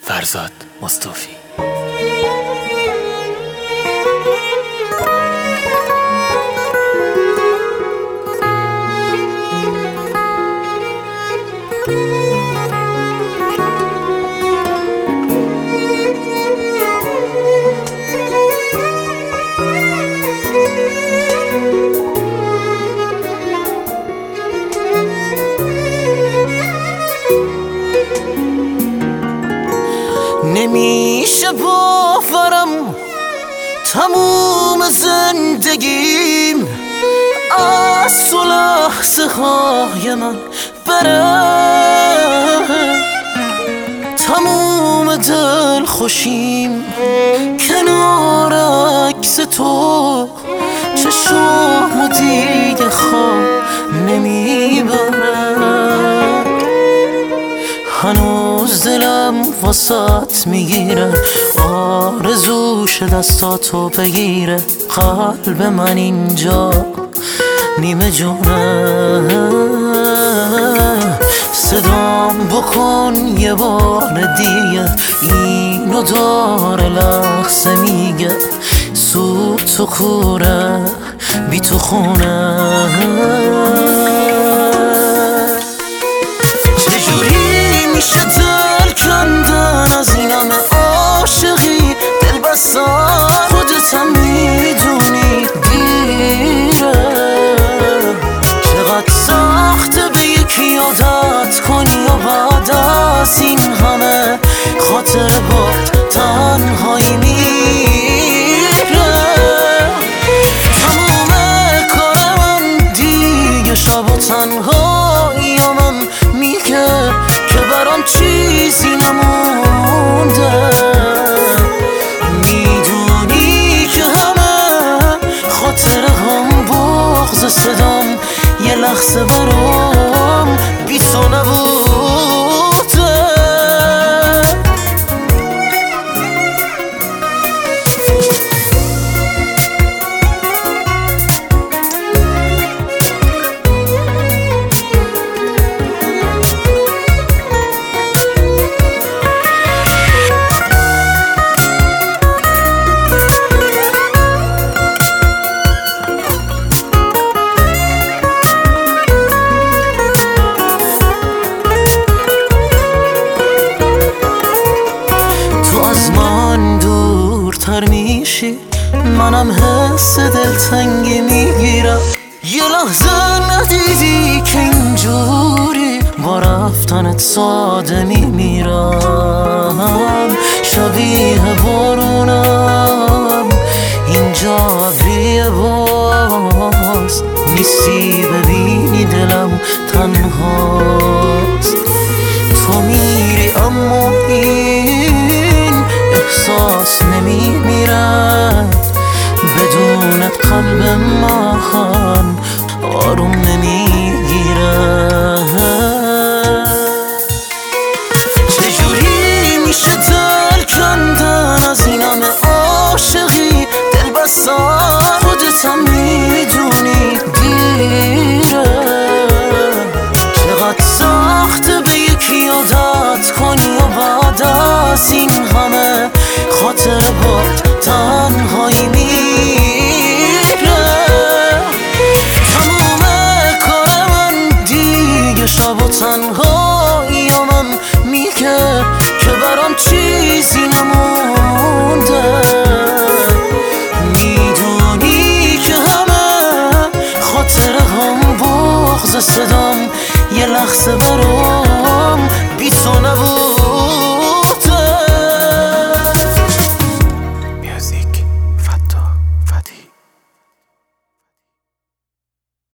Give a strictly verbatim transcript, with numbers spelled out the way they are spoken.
فرزاد مصطفی. نمیشه باورم تموم زندگیم از تو لحظه های من بره، تموم دل خوشیم کنار عکس تو چشم دیگه خواب نمیبره. هنوز دلم واسات میگیره، آرزوش دستاتو بگیره، قلب من اینجا نیمه جونه. صدام بکن یه بار دیگه، اینو داره لحظه میگه، سوت تو کوره بی تو خونه. میشه دل کندن از این همه عاشقی، دل بستن خودت هم میدونی دیره. چقدر سخته به یکی عادت کنی و بعد از این همه خاطر باد تنهایی میره. تمام کار من دیگه شب و تنهایی من میگه که برام چیزی نمونده. میدونی که همه خاطر هم بغض صدام یه لحظه برام بی تو نبوده. دورتر میشی منم حس دلتنگی میگیرم. یه لحظه ندیدی که اینجوری با رفتنت ساده میمیرم. شبیه بارونم اینجا ابریه، باز نیستی ببینی دلم تنهاست. تو میری اما این احساس نمیمیرد، بدونت قلب من آروم نمیگیرد. چجوری میشه دل کندن از این همه عاشقی، دل بستن خودت هم میدونی دیره. چقدر سخته به یکی عادت کنی و بعد از این همه خاطر باد تنهایی میره. تمام کار من دیگه شب و تنهایی من میگه که برام چیزی نمونده. میدونی که همه خاطر هم بغض صدام یه لحظه برام بی تو نبود.